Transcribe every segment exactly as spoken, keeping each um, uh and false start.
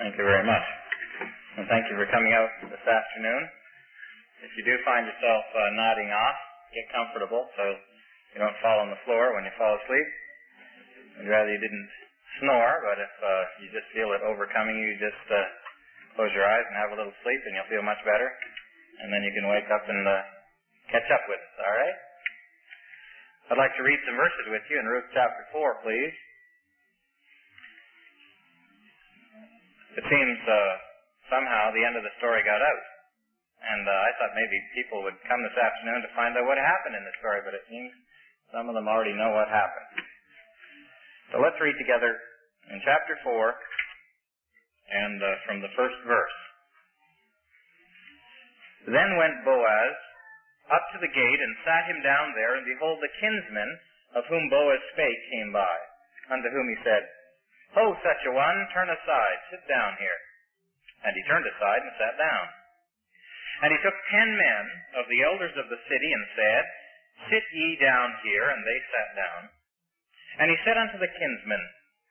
Thank you very much. And thank you for coming out this afternoon. If you do find yourself uh, nodding off, get comfortable so you don't fall on the floor when you fall asleep. I'd rather you didn't snore, but if uh, you just feel it overcoming you, just uh, close your eyes and have a little sleep and you'll feel much better. And then you can wake up and uh, catch up with us, all right? I'd like to read some verses with you in Ruth chapter four, please. It seems uh, somehow the end of the story got out. And uh, I thought maybe people would come this afternoon to find out what happened in the story, but it seems some of them already know what happened. So let's read together in chapter four and uh, from the first verse. Then went Boaz up to the gate and sat him down there, and behold, the kinsman of whom Boaz spake came by, unto whom he said, Ho, such a one, turn aside, sit down here. And he turned aside and sat down. And he took ten men of the elders of the city and said, Sit ye down here, and they sat down. And he said unto the kinsman,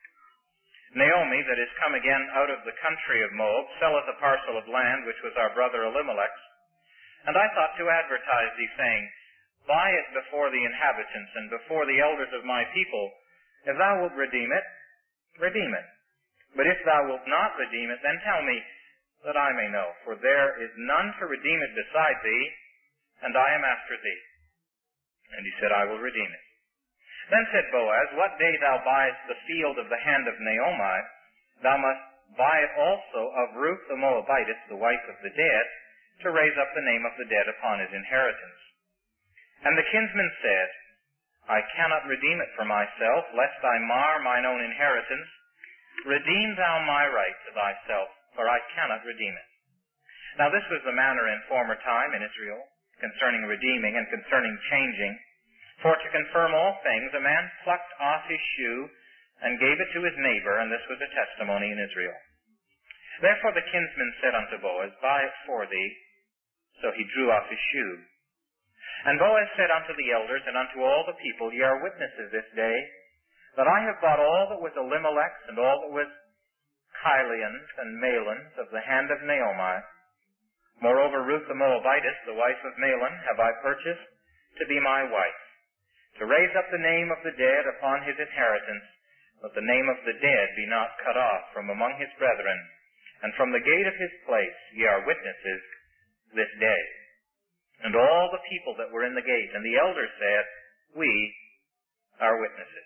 Naomi, that is come again out of the country of Moab, selleth a parcel of land which was our brother Elimelech's. And I thought to advertise thee, saying, Buy it before the inhabitants and before the elders of my people. If thou wilt redeem it, redeem it. But if thou wilt not redeem it, then tell me, that I may know. For there is none to redeem it beside thee, and I am after thee. And he said, I will redeem it. Then said Boaz, What day thou buyest the field of the hand of Naomi, thou must buy it also of Ruth the Moabitess, the wife of the dead, to raise up the name of the dead upon his inheritance. And the kinsman said, I cannot redeem it for myself, lest I mar mine own inheritance. Redeem thou my right to thyself, for I cannot redeem it. Now this was the manner in former time in Israel, concerning redeeming and concerning changing. For to confirm all things, a man plucked off his shoe and gave it to his neighbor, and this was a testimony in Israel. Therefore the kinsman said unto Boaz, Buy it for thee. So he drew off his shoe. And Boaz said unto the elders and unto all the people, Ye are witnesses this day, that I have bought all that was Elimelech's and all that was Chilion's and Mahlon's of the hand of Naomi. Moreover, Ruth the Moabitess, the wife of Mahlon, have I purchased to be my wife, to raise up the name of the dead upon his inheritance, that the name of the dead be not cut off from among his brethren. And from the gate of his place ye are witnesses this day. And all the people that were in the gate, and the elders said, We are witnesses.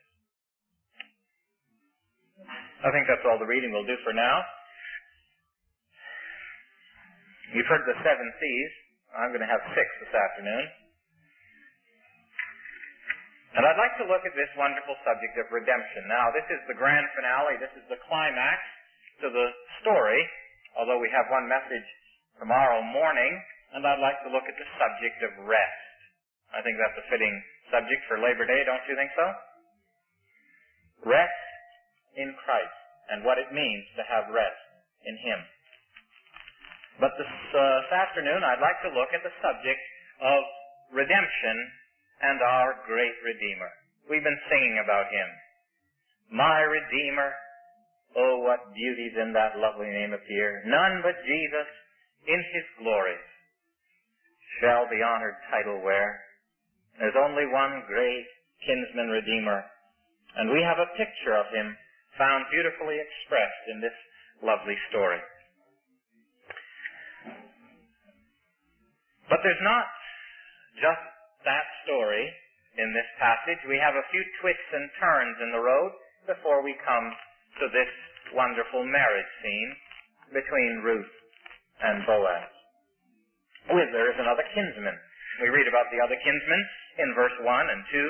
I think that's all the reading we'll do for now. You've heard the seven C's. I'm going to have six this afternoon. And I'd like to look at this wonderful subject of redemption. Now, this is the grand finale. This is the climax to the story, although we have one message tomorrow morning. And I'd like to look at the subject of rest. I think that's a fitting subject for Labor Day, don't you think so? Rest in Christ, and what it means to have rest in Him. But this, uh, this afternoon, I'd like to look at the subject of redemption and our great Redeemer. We've been singing about Him. My Redeemer, oh, what beauties in that lovely name appear. None but Jesus in His glory shall the honored title wear. There's only one great kinsman redeemer, and we have a picture of him found beautifully expressed in this lovely story. But there's not just that story in this passage. We have a few twists and turns in the road before we come to this wonderful marriage scene between Ruth and Boaz. With there is another kinsman. We read about the other kinsman in verse one and two.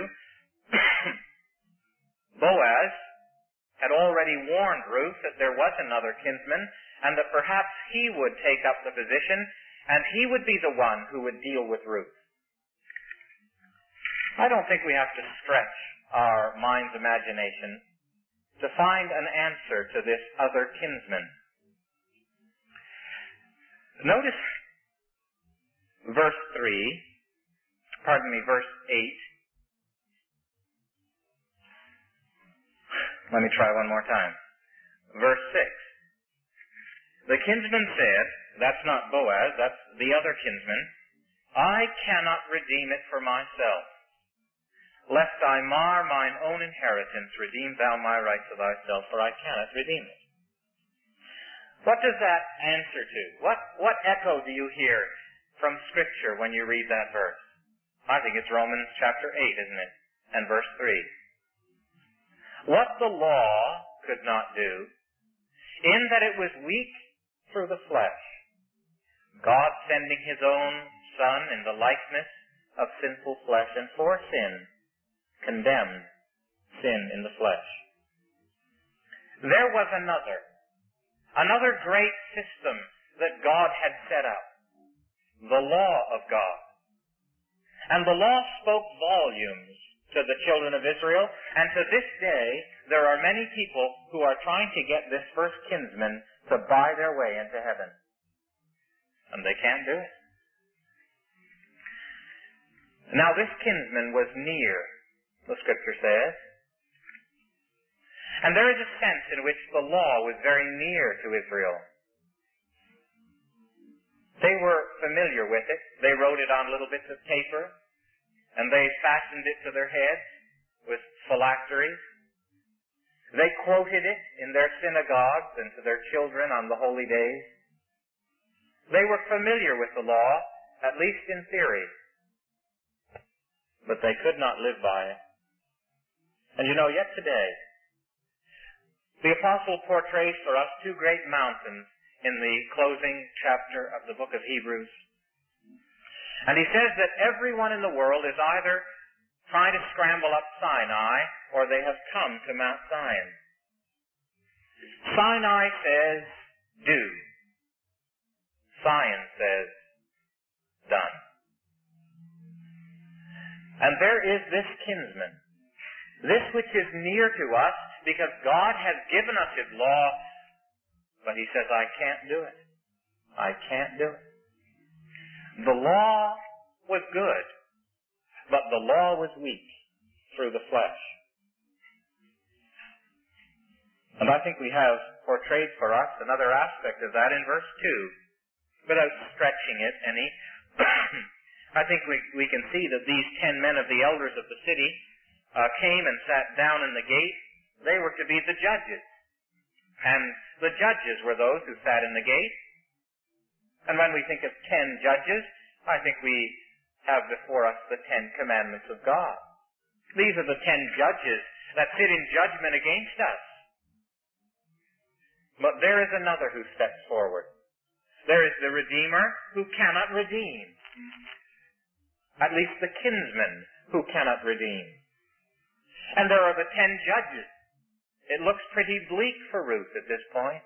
Boaz had already warned Ruth that there was another kinsman, and that perhaps he would take up the position, and he would be the one who would deal with Ruth. I don't think we have to stretch our mind's imagination to find an answer to this other kinsman. Notice verse three, pardon me, verse eight. Let me try one more time. Verse six. The kinsman said, that's not Boaz, that's the other kinsman, I cannot redeem it for myself. Lest I mar mine own inheritance, redeem thou my right to thyself, for I cannot redeem it. What does that answer to? What, what echo do you hear from Scripture when you read that verse? I think it's Romans chapter eight, isn't it? And verse three. What the law could not do, in that it was weak through the flesh, God sending his own Son in the likeness of sinful flesh, and for sin, condemned sin in the flesh. There was another, another great system that God had set up, the law of God. And the law spoke volumes to the children of Israel, and to this day there are many people who are trying to get this first kinsman to buy their way into heaven. And they can't do it. Now this kinsman was near, the Scripture says. And there is a sense in which the law was very near to Israel. They were familiar with it. They wrote it on little bits of paper, and they fastened it to their heads with phylacteries. They quoted it in their synagogues and to their children on the holy days. They were familiar with the law, at least in theory, but they could not live by it. And you know, yet today, the apostle portrays for us two great mountains in the closing chapter of the book of Hebrews. And he says that everyone in the world is either trying to scramble up Sinai, or they have come to Mount Zion. Sinai says, do. Zion says, done. And there is this kinsman, this which is near to us, because God has given us his law, but he says, I can't do it. I can't do it. The law was good, but the law was weak through the flesh. And I think we have portrayed for us another aspect of that in verse two. Without stretching it any, I think we, we can see that these ten men of the elders of the city uh, came and sat down in the gate. They were to be the judges. And the judges were those who sat in the gate. And when we think of ten judges, I think we have before us the Ten Commandments of God. These are the ten judges that sit in judgment against us. But there is another who steps forward. There is the Redeemer who cannot redeem. At least the kinsman who cannot redeem. And there are the ten judges. It looks pretty bleak for Ruth at this point.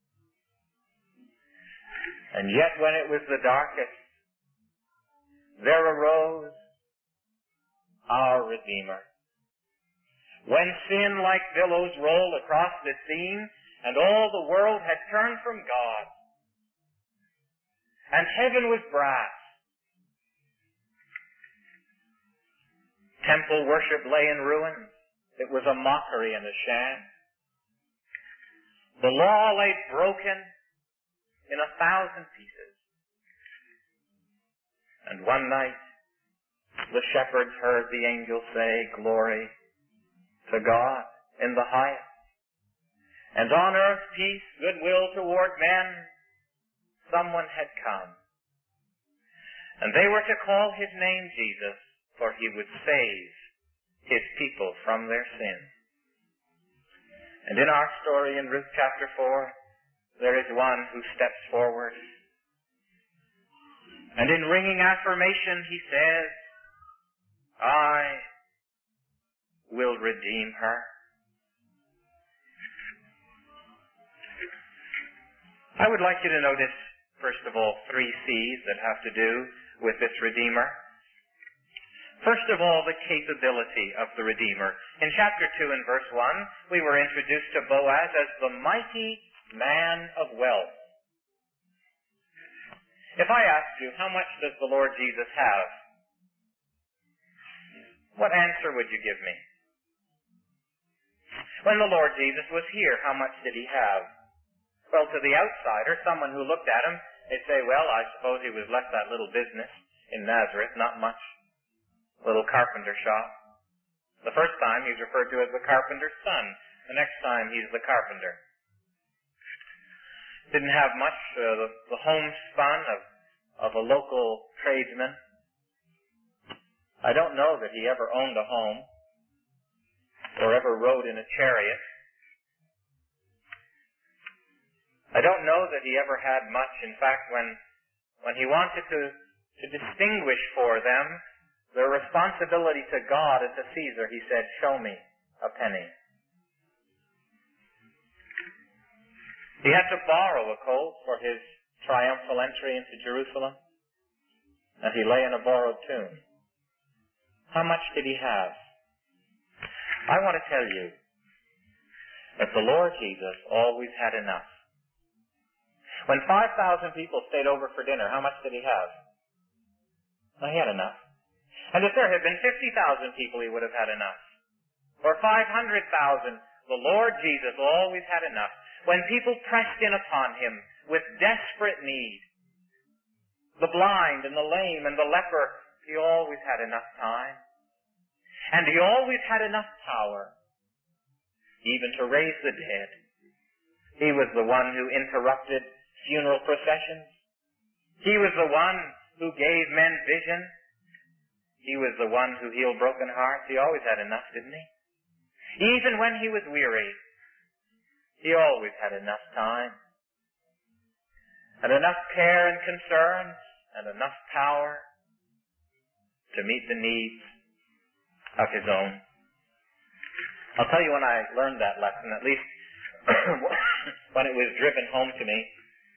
And yet when it was the darkest, there arose our Redeemer. When sin like billows rolled across the scene, and all the world had turned from God, and heaven was brass, temple worship lay in ruins. It was a mockery and a sham. The law lay broken in a thousand pieces. And one night, the shepherds heard the angel say, glory to God in the highest, and on earth peace, goodwill toward men. Someone had come. And they were to call his name Jesus, for he would save his people from their sins. And in our story in Ruth chapter four, there is one who steps forward. And in ringing affirmation, he says, I will redeem her. I would like you to notice, first of all, three C's that have to do with this Redeemer. First of all, the capability of the Redeemer. In chapter two and verse one, we were introduced to Boaz as the mighty man of wealth. If I asked you, how much does the Lord Jesus have? What answer would you give me? When the Lord Jesus was here, how much did he have? Well, to the outsider, someone who looked at him, they'd say, well, I suppose he was left that little business in Nazareth, not much, little carpenter shop. The first time he's referred to as the carpenter's son. The next time he's the carpenter. Didn't have much, uh, the, the homespun of, of a local tradesman. I don't know that he ever owned a home or ever rode in a chariot. I don't know that he ever had much. In fact, when when he wanted to, to distinguish for them their responsibility to God and to Caesar, he said, show me a penny. He had to borrow a colt for his triumphal entry into Jerusalem, and he lay in a borrowed tomb. How much did he have? I want to tell you that the Lord Jesus always had enough. When five thousand people stayed over for dinner, how much did he have? Well, he had enough. And if there had been fifty thousand people, he would have had enough. Or five hundred thousand, the Lord Jesus always had enough. When people pressed in upon him with desperate need, the blind and the lame and the leper, he always had enough time. And he always had enough power, even to raise the dead. He was the one who interrupted funeral processions. He was the one who gave men vision. He was the one who healed broken hearts. He always had enough, didn't he? Even when he was weary, he always had enough time, and enough care and concern, and enough power to meet the needs of his own. I'll tell you when I learned that lesson, at least when it was driven home to me.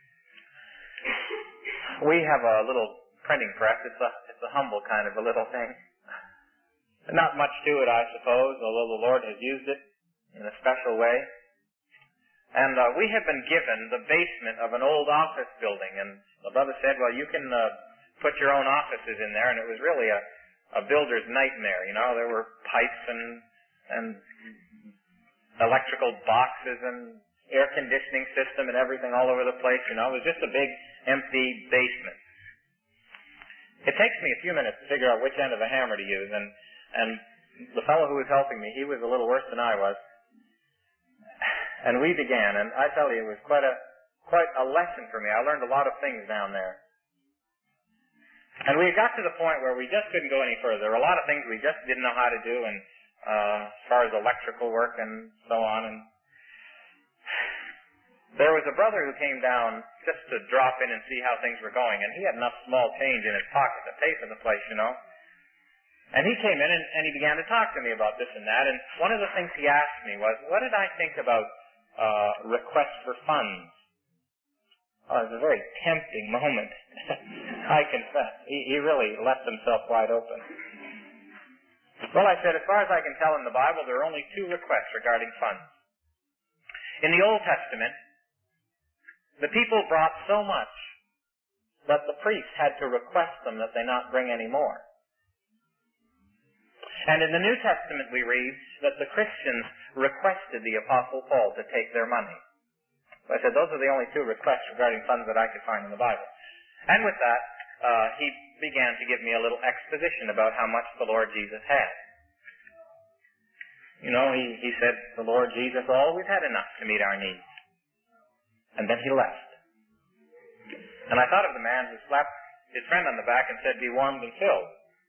We have a little printing press. It's a, it's a humble kind of a little thing. Not much to it, I suppose, although the Lord has used it in a special way. And uh, we have been given the basement of an old office building, and the brother said, well, you can uh, put your own offices in there, and it was really a, a builder's nightmare. You know, there were pipes and, and electrical boxes and air conditioning system and everything all over the place. You know, it was just a big, empty basement. It takes me a few minutes to figure out which end of the hammer to use, and, and the fellow who was helping me, he was a little worse than I was. And we began, and I tell you, it was quite a quite a lesson for me. I learned a lot of things down there. And we got to the point where we just couldn't go any further. There were a lot of things we just didn't know how to do, and uh, as far as electrical work and so on. And there was a brother who came down just to drop in and see how things were going, and he had enough small change in his pocket to pay for the place, you know. And he came in and, and he began to talk to me about this and that, and one of the things he asked me was, what did I think about uh, requests for funds? Oh, it was a very tempting moment, I confess. He, he really left himself wide open. Well, I said, as far as I can tell in the Bible, there are only two requests regarding funds. In the Old Testament, the people brought so much that the priests had to request them that they not bring any more. And in the New Testament we read that the Christians requested the Apostle Paul to take their money. So I said, those are the only two requests regarding funds that I could find in the Bible. And with that, uh, he began to give me a little exposition about how much the Lord Jesus had. You know, he, he said the Lord Jesus always had enough to meet our needs. And then he left. And I thought of the man who slapped his friend on the back and said, be warmed and filled.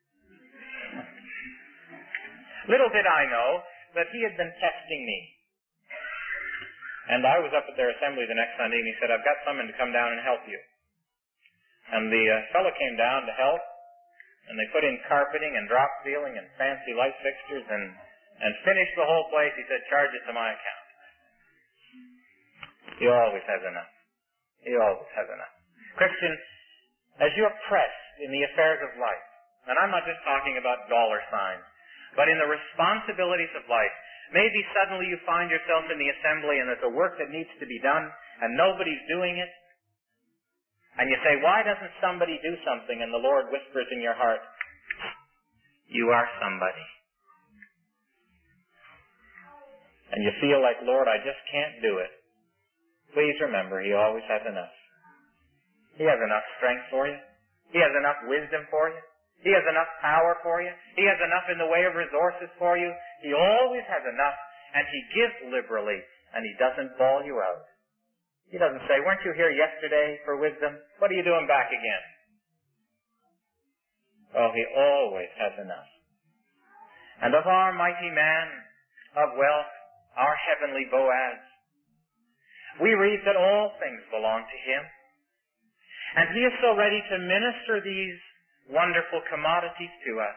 Little did I know that he had been testing me. And I was up at their assembly the next Sunday, and he said, I've got someone to come down and help you. And the uh, fellow came down to help, and they put in carpeting and drop ceiling and fancy light fixtures and, and finished the whole place. He said, charge it to my account. He always has enough. He always has enough. Christian, as you are pressed in the affairs of life, and I'm not just talking about dollar signs, but in the responsibilities of life, maybe suddenly you find yourself in the assembly and there's a work that needs to be done and nobody's doing it. And you say, why doesn't somebody do something? And the Lord whispers in your heart, you are somebody. And you feel like, Lord, I just can't do it. please remember He always has enough. He has enough strength for you. He has enough wisdom for you. He has enough power for you. He has enough in the way of resources for you. He always has enough, and He gives liberally, and He doesn't bawl you out. He doesn't say, weren't you here yesterday for wisdom? What are you doing back again? Oh, He always has enough. And of our mighty man of wealth, our heavenly Boaz, we read that all things belong to Him. And He is so ready to minister these wonderful commodities to us.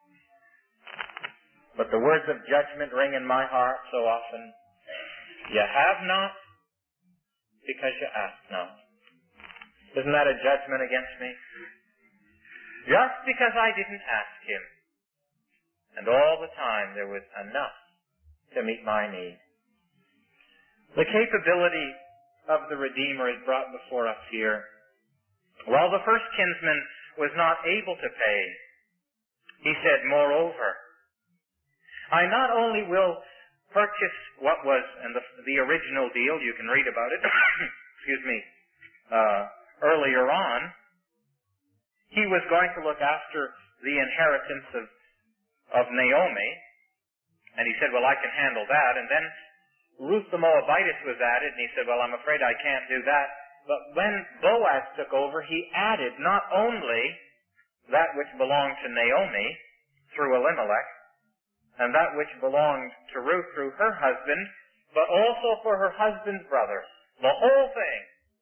But the words of judgment ring in my heart so often. You have not because you ask not. Isn't that a judgment against me? Just because I didn't ask Him. And all the time there was enough to meet my need. The capability of the Redeemer is brought before us here. While the first kinsman was not able to pay, He said, moreover, I not only will purchase what was in the, the original deal, you can read about it, excuse me, uh, earlier on, He was going to look after the inheritance of, of Naomi, and He said, well, I can handle that, and then Ruth the Moabitess was added, and He said, well, I'm afraid I can't do that. But when Boaz took over, he added not only that which belonged to Naomi through Elimelech, and that which belonged to Ruth through her husband, but also for her husband's brother. The whole thing.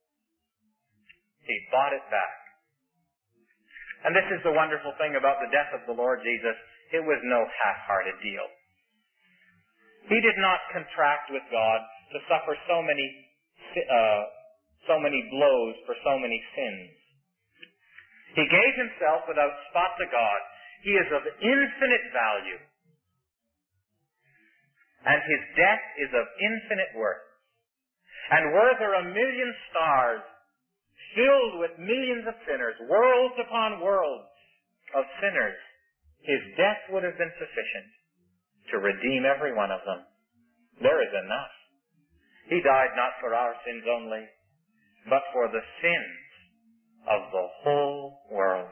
He bought it back. And this is the wonderful thing about the death of the Lord Jesus. It was no half-hearted deal. He did not contract with God to suffer so many uh, so many blows for so many sins. He gave Himself without spot to God. He is of infinite value. And His death is of infinite worth. And were there a million stars filled with millions of sinners, worlds upon worlds of sinners, His death would have been sufficient to redeem every one of them. There is enough. He died not for our sins only, but for the sins of the whole world.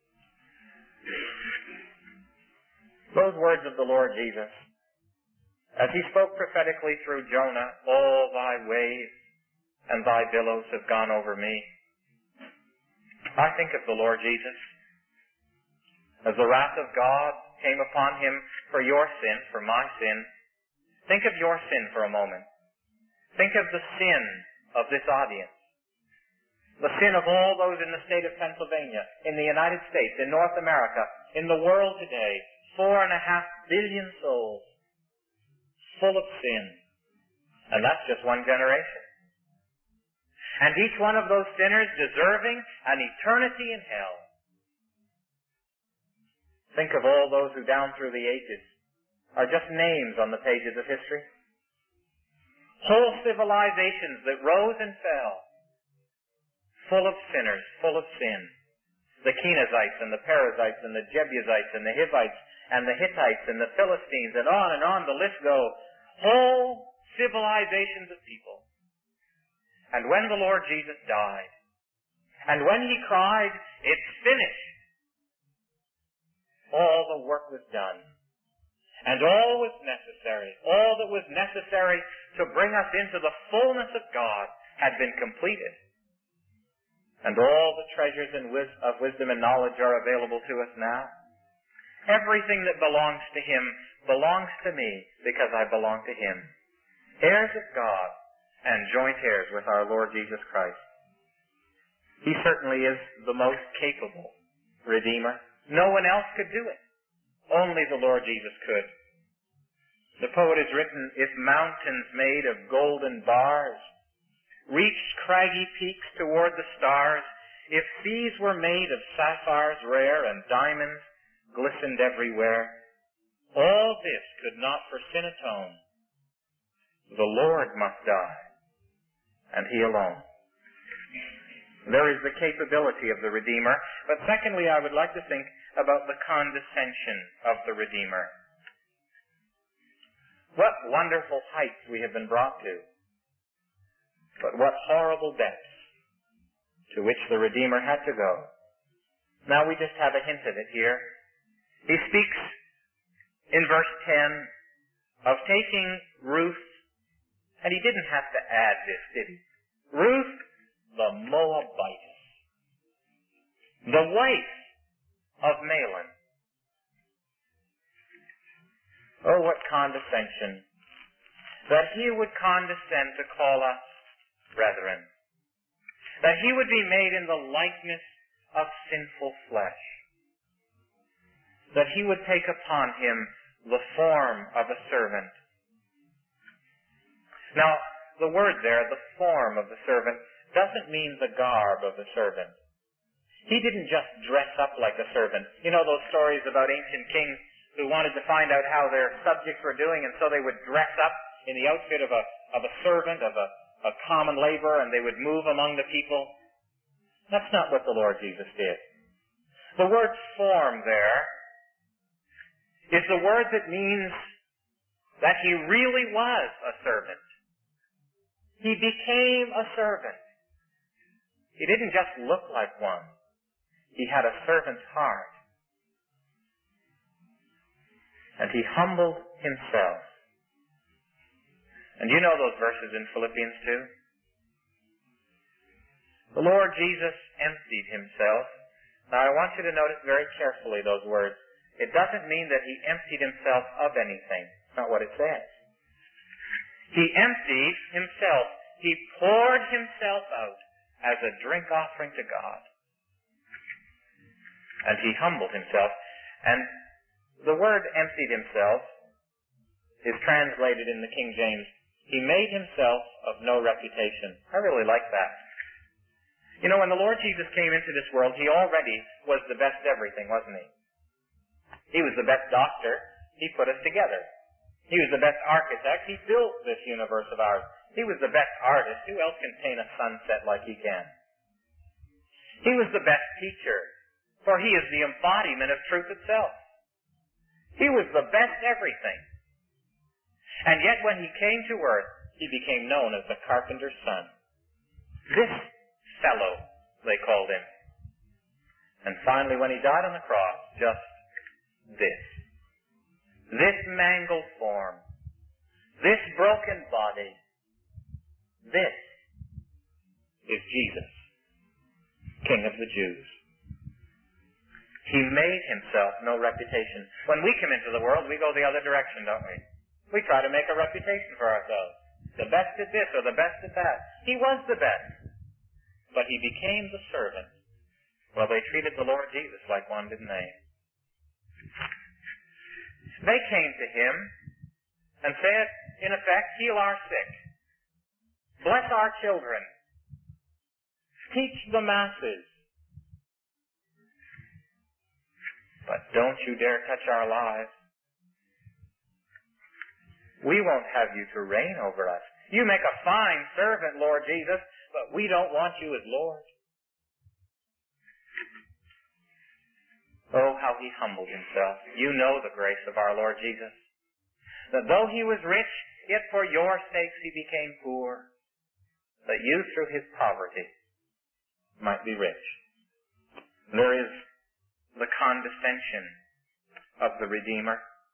Those words of the Lord Jesus, as He spoke prophetically through Jonah, all thy waves and thy billows have gone over me. I think of the Lord Jesus as the wrath of God came upon Him for your sin, for my sin. Think of your sin for a moment. Think of the sin of this audience. The sin of all those in the state of Pennsylvania, in the United States, in North America, in the world today. Four and a half billion souls full of sin. And that's just one generation. And each one of those sinners deserving an eternity in hell. Think of all those who down through the ages are just names on the pages of history. Whole civilizations that rose and fell, full of sinners, full of sin. The Kenizzites and the Perizzites and the Jebusites and the Hivites and the Hittites and the Philistines, and on and on the list goes. Whole civilizations of people. And when the Lord Jesus died, and when He cried, it's finished, all the work was done. And all was necessary, all that was necessary to bring us into the fullness of God had been completed. And all the treasures and wis- of wisdom and knowledge are available to us now. Everything that belongs to Him belongs to me because I belong to Him. Heirs of God and joint heirs with our Lord Jesus Christ. He certainly is the most capable Redeemer. No one else could do it. Only the Lord Jesus could. The poet has written, if mountains made of golden bars reached craggy peaks toward the stars, if seas were made of sapphires rare and diamonds glistened everywhere, all this could not for sin atone. The Lord must die, and He alone. There is the capability of the Redeemer, but secondly, I would like to think about the condescension of the Redeemer. What wonderful heights we have been brought to. But what horrible depths to which the Redeemer had to go. Now we just have a hint of it here. He speaks in verse ten of taking Ruth, and he didn't have to add this, did he? Ruth, the Moabitess, the wife of Mahlon. Oh, what condescension, that he would condescend to call us brethren, that he would be made in the likeness of sinful flesh, that he would take upon him the form of a servant. Now, the word there, the form of the servant, doesn't mean the garb of the servant. He didn't just dress up like a servant. You know those stories about ancient kings who wanted to find out how their subjects were doing, and so they would dress up in the outfit of a of a servant, of a, a common laborer, and they would move among the people. That's not what the Lord Jesus did. The word form there is the word that means that he really was a servant. He became a servant. He didn't just look like one. He had a servant's heart. And he humbled himself. And you know those verses in Philippians two? The Lord Jesus emptied himself. Now I want you to notice very carefully those words. It doesn't mean that he emptied himself of anything. That's not what it says. He emptied himself. He poured himself out as a drink offering to God. And he humbled himself. And the word emptied himself is translated in the King James, he made himself of no reputation. I really like that. You know, when the Lord Jesus came into this world, he already was the best everything, wasn't he? He was the best doctor. He put us together. He was the best architect. He built this universe of ours. He was the best artist. Who else can paint a sunset like he can? He was the best teacher, for he is the embodiment of truth itself. He was the best everything. And yet when he came to earth, he became known as the carpenter's son. This fellow, they called him. And finally, when he died on the cross, just this. This mangled form. This broken body. This is Jesus, King of the Jews. He made himself no reputation. When we come into the world, we go the other direction, don't we? We try to make a reputation for ourselves. The best at this or the best at that. He was the best. But he became the servant. Well, they treated the Lord Jesus like one, didn't they? They came to him and said, in effect, heal our sick. Bless our children. Teach the masses. But don't you dare touch our lives. We won't have you to reign over us. You make a fine servant, Lord Jesus, but we don't want you as Lord. Oh, how he humbled himself. You know the grace of our Lord Jesus. That though he was rich, yet for your sakes he became poor, that you through his poverty might be rich. There is the condescension of the Redeemer.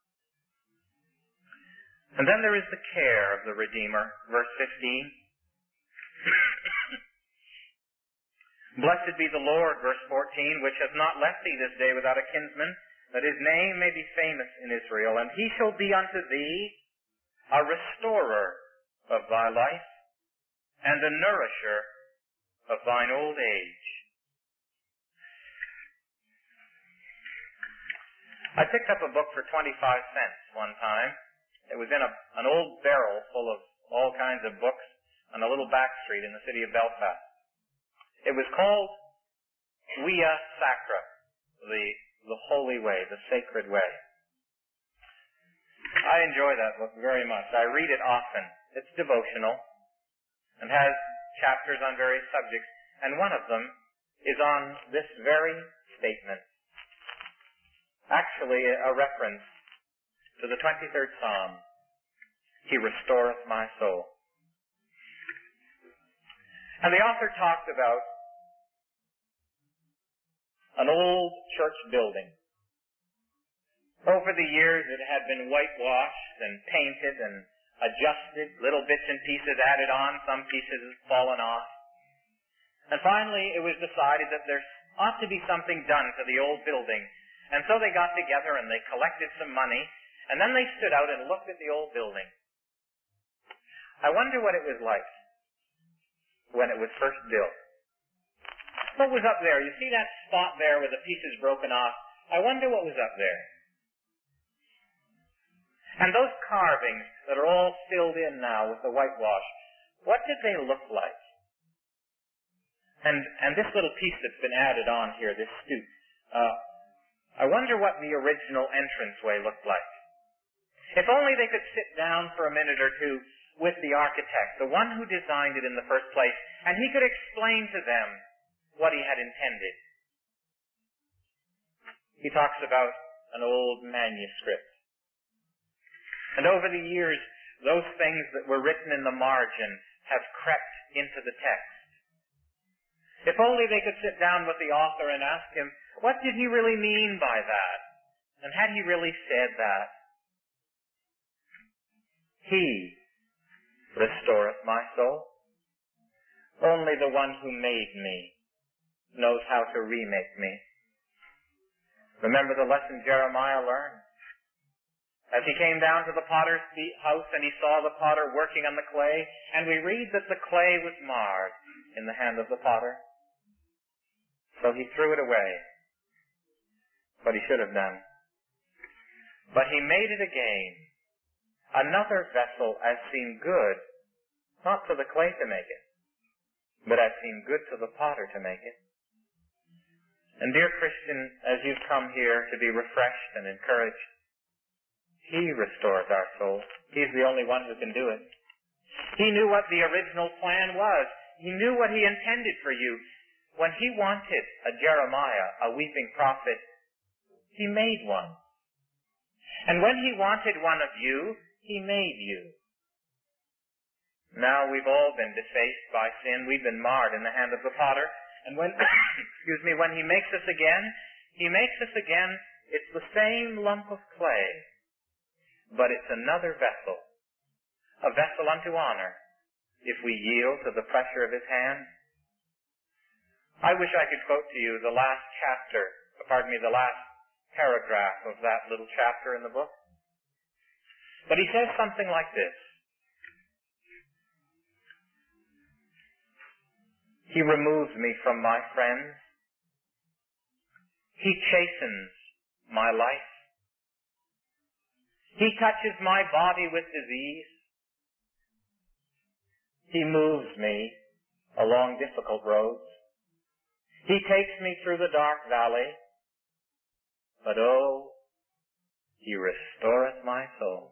And then there is the care of the Redeemer, verse fifteen. Blessed be the Lord, verse fourteen, which has not left thee this day without a kinsman, that his name may be famous in Israel. And he shall be unto thee a restorer of thy life, and a nourisher of thine old age. I picked up a book for twenty-five cents one time. It was in a, an old barrel full of all kinds of books on a little back street in the city of Belfast. It was called Via Sacra, the, the holy way, the sacred way. I enjoy that book very much. I read it often. It's devotional and has chapters on various subjects, and one of them is on this very statement. Actually, a reference to the twenty-third Psalm. He restoreth my soul. And the author talked about an old church building. Over the years it had been whitewashed and painted and adjusted, little bits and pieces added on, some pieces had fallen off. And finally it was decided that there ought to be something done to the old building. And so they got together and they collected some money, and then they stood out and looked at the old building. I wonder what it was like when it was first built. What was up there? You see that spot there with the pieces broken off? I wonder what was up there. And those carvings that are all filled in now with the whitewash, what did they look like? And and this little piece that's been added on here, this stoop, uh, I wonder what the original entranceway looked like. If only they could sit down for a minute or two with the architect, the one who designed it in the first place, and he could explain to them what he had intended. He talks about an old manuscript. And over the years, those things that were written in the margin have crept into the text. If only they could sit down with the author and ask him, what did he really mean by that? And had he really said that? He restoreth my soul. Only the one who made me knows how to remake me. Remember the lesson Jeremiah learned? As he came down to the potter's house and he saw the potter working on the clay, and we read that the clay was marred in the hand of the potter. So he threw it away, what he should have done. But he made it again, another vessel as seemed good, not to the clay to make it, but as seemed good to the potter to make it. And dear Christian, as you've come here to be refreshed and encouraged, he restores our soul. He's the only one who can do it. He knew what the original plan was. He knew what he intended for you. When he wanted a Jeremiah, a weeping prophet, he made one. And when he wanted one of you, he made you. Now we've all been defaced by sin. We've been marred in the hand of the potter. And when, excuse me, when he makes us again, he makes us again, it's the same lump of clay, but it's another vessel, a vessel unto honor, if we yield to the pressure of his hand. I wish I could quote to you the last chapter, pardon me, the last paragraph of that little chapter in the book. But he says something like this. He removes me from my friends. He chastens my life. He touches my body with disease. He moves me along difficult roads. He takes me through the dark valley. But oh, he restoreth my soul,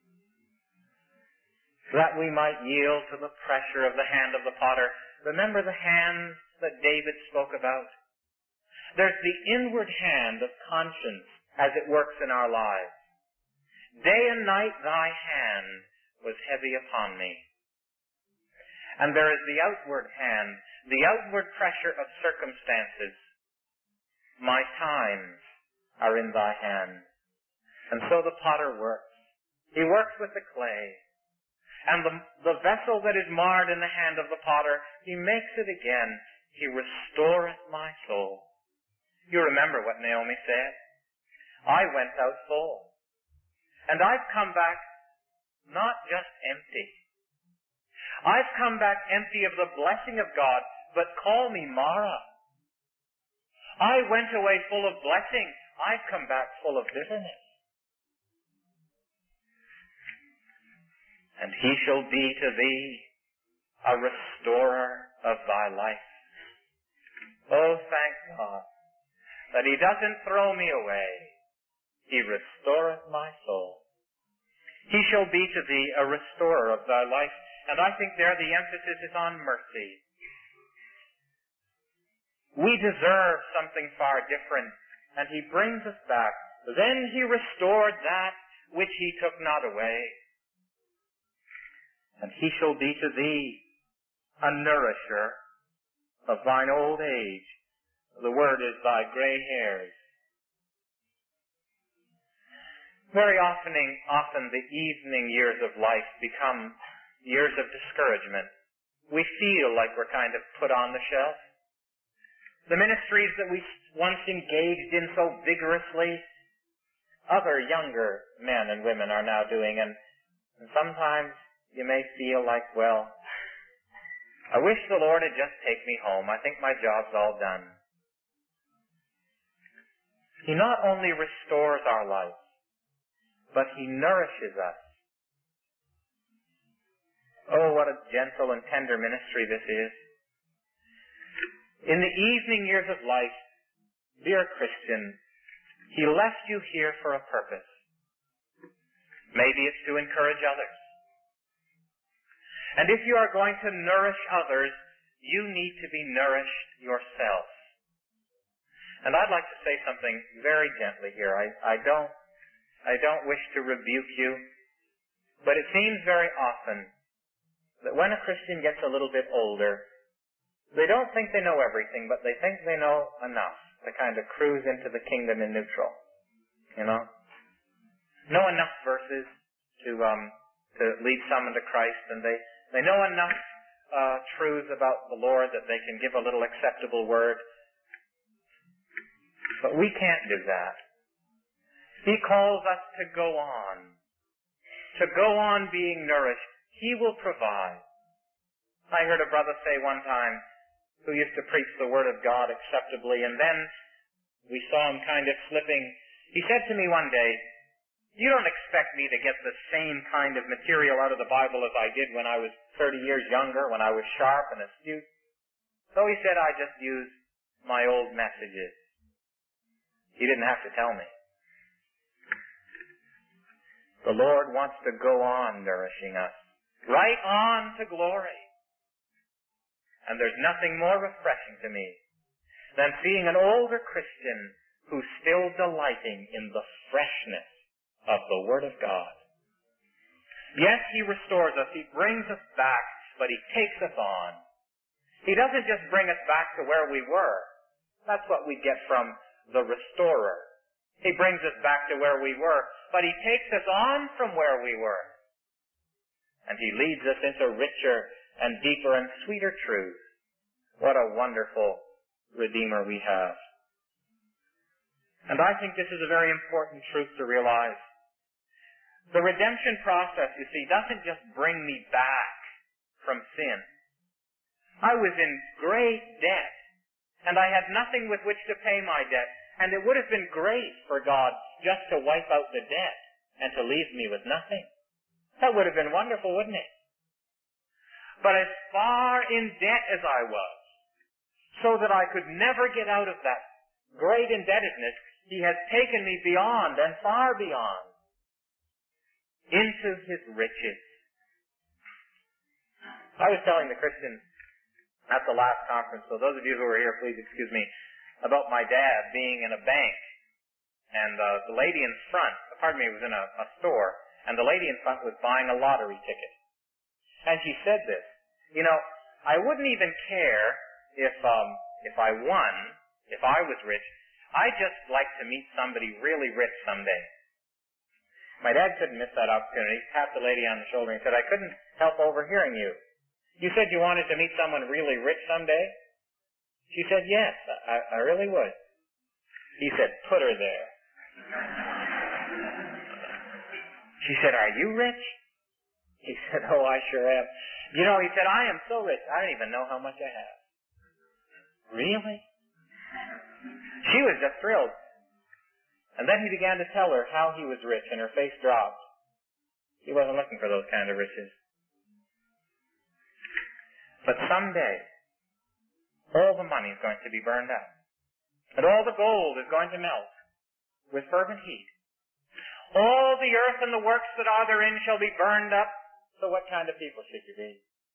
so that we might yield to the pressure of the hand of the potter. Remember the hands that David spoke about? There's the inward hand of conscience as it works in our lives. Day and night thy hand was heavy upon me. And there is the outward hand, the outward pressure of circumstances. My times are in thy hand. And so the potter works. He works with the clay. And the, the vessel that is marred in the hand of the potter, he makes it again. He restoreth my soul. You remember what Naomi said? I went out full. And I've come back not just empty. I've come back empty of the blessing of God, but call me Mara. I went away full of blessing. I've come back full of bitterness. And he shall be to thee a restorer of thy life. Oh, thank God that he doesn't throw me away. He restoreth my soul. He shall be to thee a restorer of thy life. And I think there the emphasis is on mercy. We deserve something far different, and he brings us back. Then he restored that which he took not away. And he shall be to thee a nourisher of thine old age. The word is thy gray hairs. Very often, often the evening years of life become years of discouragement. We feel like we're kind of put on the shelf. The ministries that we once engaged in so vigorously, other younger men and women are now doing, and, and sometimes you may feel like, well, I wish the Lord had just taken me home. I think my job's all done. He not only restores our life, but He nourishes us. Oh, what a gentle and tender ministry this is. In the evening years of life, dear Christian, He left you here for a purpose. Maybe it's to encourage others. And if you are going to nourish others, you need to be nourished yourself. And I'd like to say something very gently here. I, I don't, I don't wish to rebuke you, but it seems very often that when a Christian gets a little bit older, they don't think they know everything, but they think they know enough to kind of cruise into the kingdom in neutral. You know? Know enough verses to um to lead someone to Christ, and they, they know enough uh, truths about the Lord that they can give a little acceptable word. But we can't do that. He calls us to go on. To go on being nourished. He will provide. I heard a brother say one time, who used to preach the Word of God acceptably, and then we saw him kind of slipping. He said to me one day, you don't expect me to get the same kind of material out of the Bible as I did when I was thirty years younger, when I was sharp and astute. So he said, I just use my old messages. He didn't have to tell me. The Lord wants to go on nourishing us, right on to glory. And there's nothing more refreshing to me than seeing an older Christian who's still delighting in the freshness of the Word of God. Yes, He restores us. He brings us back, but He takes us on. He doesn't just bring us back to where we were. That's what we get from the restorer. He brings us back to where we were, but He takes us on from where we were. And He leads us into richer and deeper and sweeter truths. What a wonderful Redeemer we have. And I think this is a very important truth to realize. The redemption process, you see, doesn't just bring me back from sin. I was in great debt, and I had nothing with which to pay my debt, and it would have been great for God just to wipe out the debt and to leave me with nothing. That would have been wonderful, wouldn't it? But as far in debt as I was, so that I could never get out of that great indebtedness, He has taken me beyond and far beyond into His riches. I was telling the Christians at the last conference, so those of you who were here, please excuse me, about my dad being in a bank, and uh, the lady in front, pardon me, was in a, a store, and the lady in front was buying a lottery ticket. And she said this, you know, I wouldn't even care if um, if I won, if I was rich. I'd just like to meet somebody really rich someday. My dad couldn't miss that opportunity. He tapped the lady on the shoulder and said, I couldn't help overhearing you. You said you wanted to meet someone really rich someday? She said, yes, I, I really would. He said, put her there. She said, are you rich? He said, oh, I sure am. You know, he said, I am so rich, I don't even know how much I have. Really? She was just thrilled. And then he began to tell her how he was rich, and her face dropped. He wasn't looking for those kind of riches. But someday, all the money is going to be burned out. And all the gold is going to melt with fervent heat. All the earth and the works that are therein shall be burned up. So what kind of people should you be?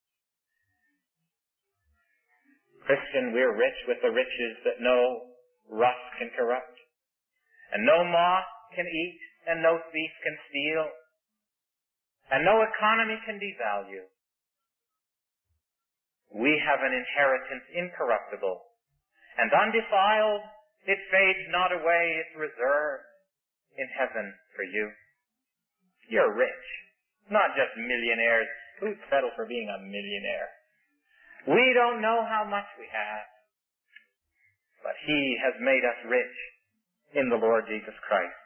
Christian, we're rich with the riches that no rust can corrupt, and no moth can eat, and no thief can steal, and no economy can devalue. We have an inheritance incorruptible and undefiled. It fades not away. It's reserved in heaven for you. You're rich. Not just millionaires. Who'd settle for being a millionaire? We don't know how much we have, but He has made us rich in the Lord Jesus Christ.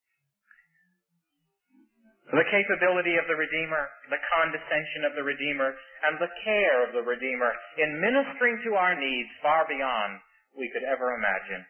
The capability of the Redeemer, the condescension of the Redeemer, and the care of the Redeemer in ministering to our needs far beyond we could ever imagine.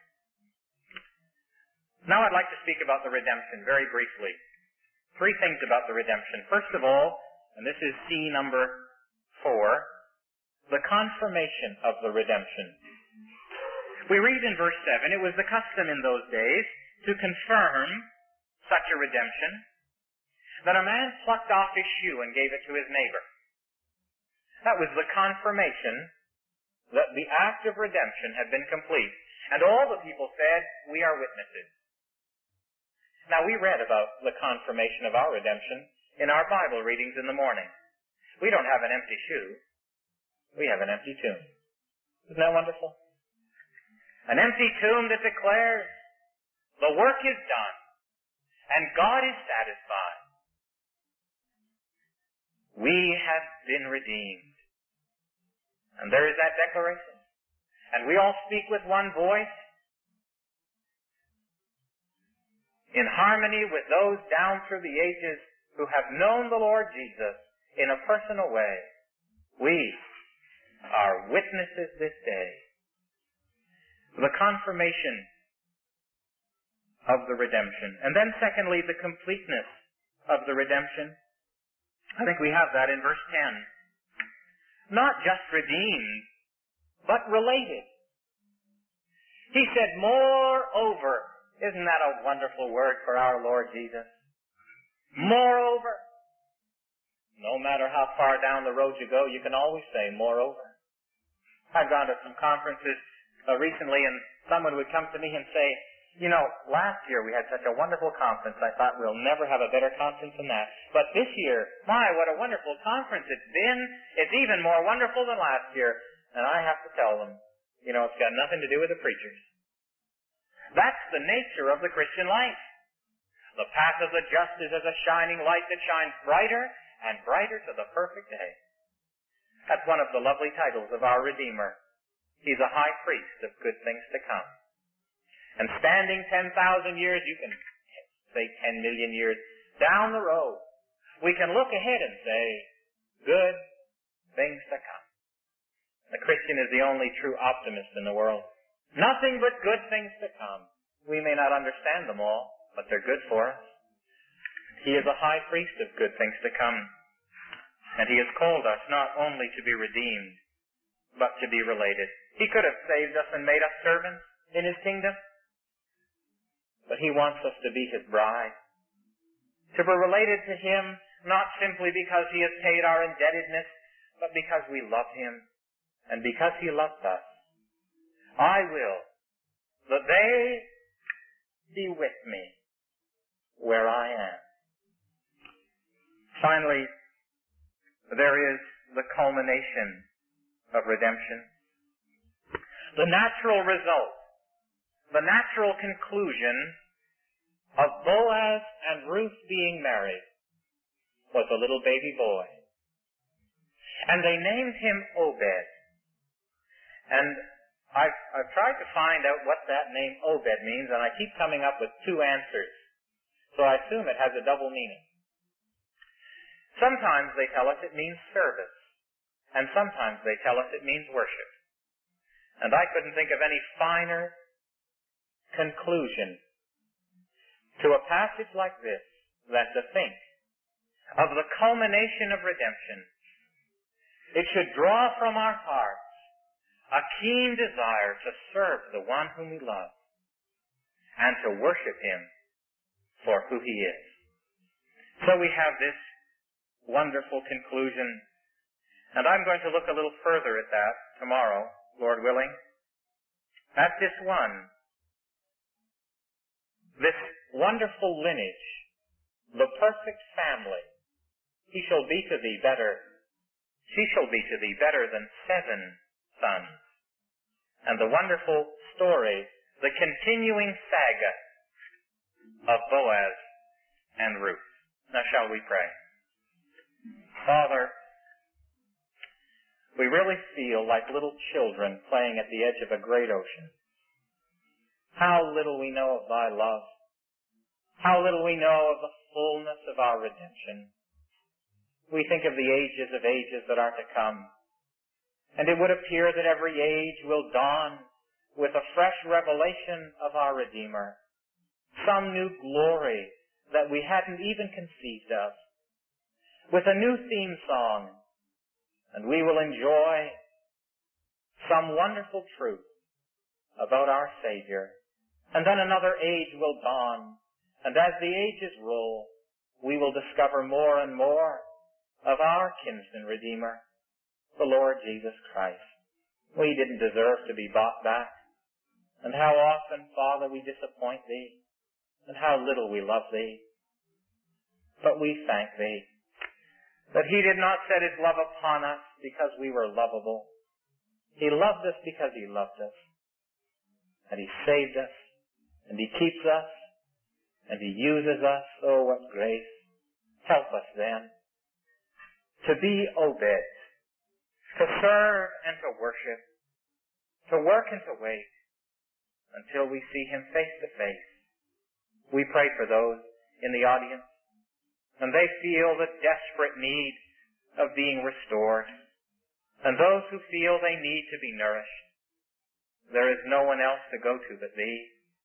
Now I'd like to speak about the redemption very briefly. Three things about the redemption. First of all, and this is C number four, the confirmation of the redemption. We read in verse seven, it was the custom in those days to confirm such a redemption that a man plucked off his shoe and gave it to his neighbor. That was the confirmation that the act of redemption had been complete. And all the people said, we are witnesses. Now, we read about the confirmation of our redemption in our Bible readings in the morning. We don't have an empty shoe. We have an empty tomb. Isn't that wonderful? An empty tomb that declares the work is done and God is satisfied. We have been redeemed. And there is that declaration. And we all speak with one voice in harmony with those down through the ages who have known the Lord Jesus in a personal way. We are witnesses this day. The confirmation of the redemption. And then secondly, the completeness of the redemption. I think we have that in verse ten. Not just redeemed, but related. He said, moreover. Isn't that a wonderful word for our Lord Jesus? Moreover. No matter how far down the road you go, you can always say, moreover. I've gone to some conferences uh, recently, and someone would come to me and say, you know, last year we had such a wonderful conference. I thought we'll never have a better conference than that. But this year, my, what a wonderful conference it's been. It's even more wonderful than last year. And I have to tell them, you know, it's got nothing to do with the preachers. That's the nature of the Christian life. The path of the just is as a shining light that shines brighter and brighter to the perfect day. That's one of the lovely titles of our Redeemer. He's a high priest of good things to come. And standing ten thousand years, you can say ten million years, down the road, we can look ahead and say, good things to come. The Christian is the only true optimist in the world. Nothing but good things to come. We may not understand them all, but they're good for us. He is a high priest of good things to come. And He has called us not only to be redeemed, but to be related. He could have saved us and made us servants in His kingdom. But He wants us to be His bride. To be related to Him, not simply because He has paid our indebtedness, but because we love Him, and because He loved us. I will that they be with me where I am. Finally, there is the culmination of redemption. The natural result, the natural conclusion of Boaz and Ruth being married was a little baby boy. And they named him Obed. And I've, I've tried to find out what that name Obed means, and I keep coming up with two answers. So I assume it has a double meaning. Sometimes they tell us it means service, and sometimes they tell us it means worship. And I couldn't think of any finer conclusion to a passage like this than to think of the culmination of redemption. It should draw from our hearts a keen desire to serve the one whom we love and to worship Him for who He is. So we have this wonderful conclusion, and I'm going to look a little further at that tomorrow, Lord willing, at this one, this wonderful lineage, the perfect family. He shall be to thee better. She shall be to thee better than seven sons. And the wonderful story, the continuing saga of Boaz and Ruth. Now shall we pray? Father, we really feel like little children playing at the edge of a great ocean. How little we know of thy love. How little we know of the fullness of our redemption. We think of the ages of ages that are to come. And it would appear that every age will dawn with a fresh revelation of our Redeemer. Some new glory that we hadn't even conceived of. With a new theme song. And we will enjoy some wonderful truth about our Savior. And then another age will dawn. And as the ages roll, we will discover more and more of our kinsman Redeemer, the Lord Jesus Christ. We didn't deserve to be bought back. And how often, Father, we disappoint Thee. And how little we love Thee. But we thank Thee that He did not set His love upon us because we were lovable. He loved us because He loved us. And He saved us. And He keeps us. And He uses us. Oh, what grace. Help us then to be Obed, to serve and to worship, to work and to wait until we see Him face to face. We pray for those in the audience, and they feel the desperate need of being restored, and those who feel they need to be nourished. There is no one else to go to but Thee.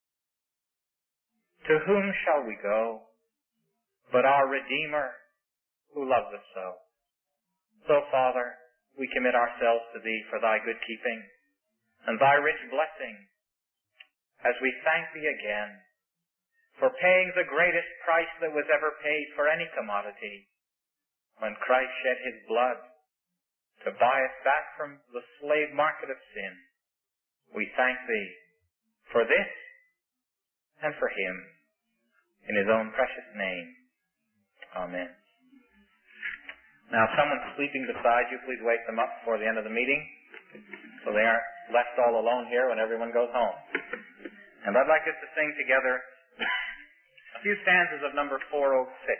To whom shall we go but our Redeemer who loves us so? So, Father, we commit ourselves to Thee for Thy good keeping and Thy rich blessing as we thank Thee again for paying the greatest price that was ever paid for any commodity when Christ shed His blood to buy us back from the slave market of sin. We thank Thee for this and for Him. In His own precious name. Amen. Now, if someone's sleeping beside you, please wake them up before the end of the meeting so they aren't left all alone here when everyone goes home. And I'd like us to sing together a few stanzas of number four oh six.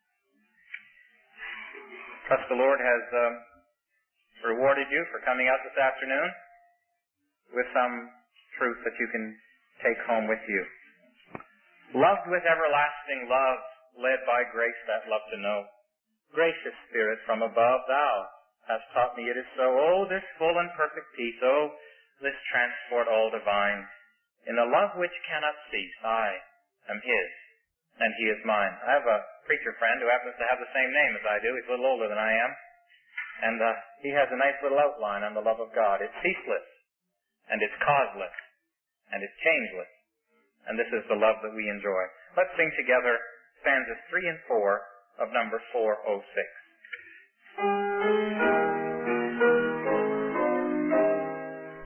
Trust the Lord has um, rewarded you for coming out this afternoon with some truth that you can take home with you. Loved with everlasting love, led by grace that love to know. Gracious Spirit from above, Thou hast taught me it is so. Oh, this full and perfect peace, oh, this transport all divine. In the love which cannot cease, I am His, and He is mine. I have a preacher friend who happens to have the same name as I do. He's a little older than I am. And uh, he has a nice little outline on the love of God. It's ceaseless, and it's causeless, and it's changeless. And this is the love that we enjoy. Let's sing together stanzas three and four of number four oh six.